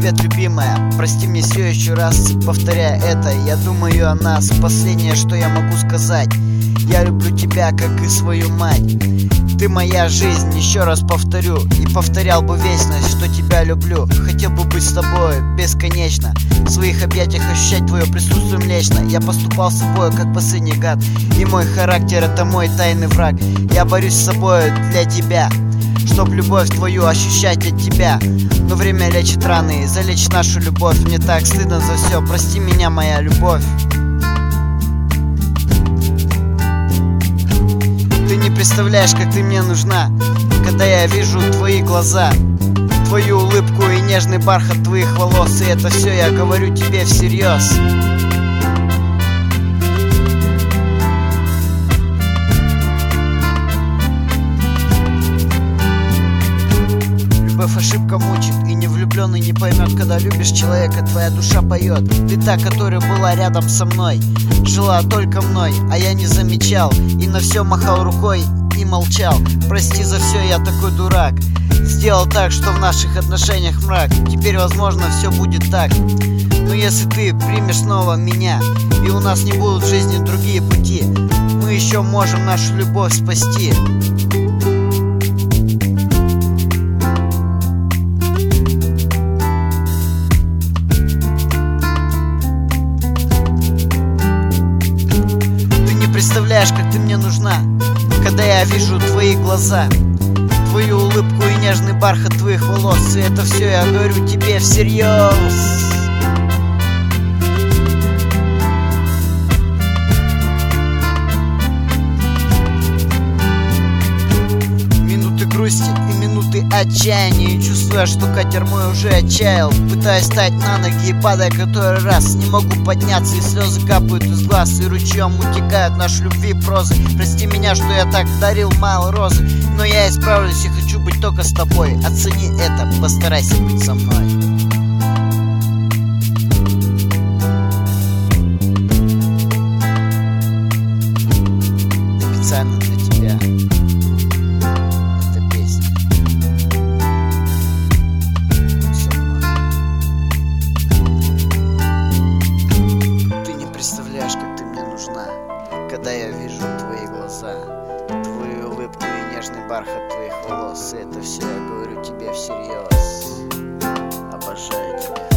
Привет, любимая, прости мне все еще раз, повторяя это. Я думаю о нас, последнее, что я могу сказать. Я люблю тебя, как и свою мать. Ты моя жизнь, еще раз повторю. И повторял бы вечность, что тебя люблю. Хотел бы быть с тобой бесконечно, в своих объятиях ощущать твое присутствие млечно. Я поступал с собой, как последний гад, и мой характер — это мой тайный враг. Я борюсь с собой для тебя, чтоб любовь твою ощущать от тебя. Но время лечит раны, залечит нашу любовь. Мне так стыдно за все, прости меня, моя любовь. Ты не представляешь, как ты мне нужна, когда я вижу твои глаза, твою улыбку и нежный бархат твоих волос. И это все я говорю тебе всерьез. Любовь ошибка мучит, и невлюбленный не поймет, когда любишь человека, твоя душа поет. Ты та, которая была рядом со мной, жила только мной, а я не замечал, и на все махал рукой и молчал. Прости за все, я такой дурак, сделал так, что в наших отношениях мрак. Теперь, возможно, все будет так, но если ты примешь снова меня, и у нас не будут в жизни другие пути, мы еще можем нашу любовь спасти. Представляешь, как ты мне нужна, когда я вижу твои глаза, твою улыбку и нежный бархат твоих волос. И это все я говорю тебе всерьез. Минуты грусти и минуты отчаяния, и чувствуя, что катер мой уже отчаял, пытаясь встать на ноги и падая который раз, не могу подняться, и слезы капают из глаз, и ручьем утекают наши любви прозы. Прости меня, что я так дарил мало розы, но я исправлюсь и хочу быть только с тобой. Оцени это, постарайся быть со мной. Специально для тебя эта песня. Будь со мной. Ты не представляешь, как ты мне нужна, когда я вижу твои глаза, твою улыбку и нежный бархат твоих волос. И это все я говорю тебе всерьез. Обожаю тебя.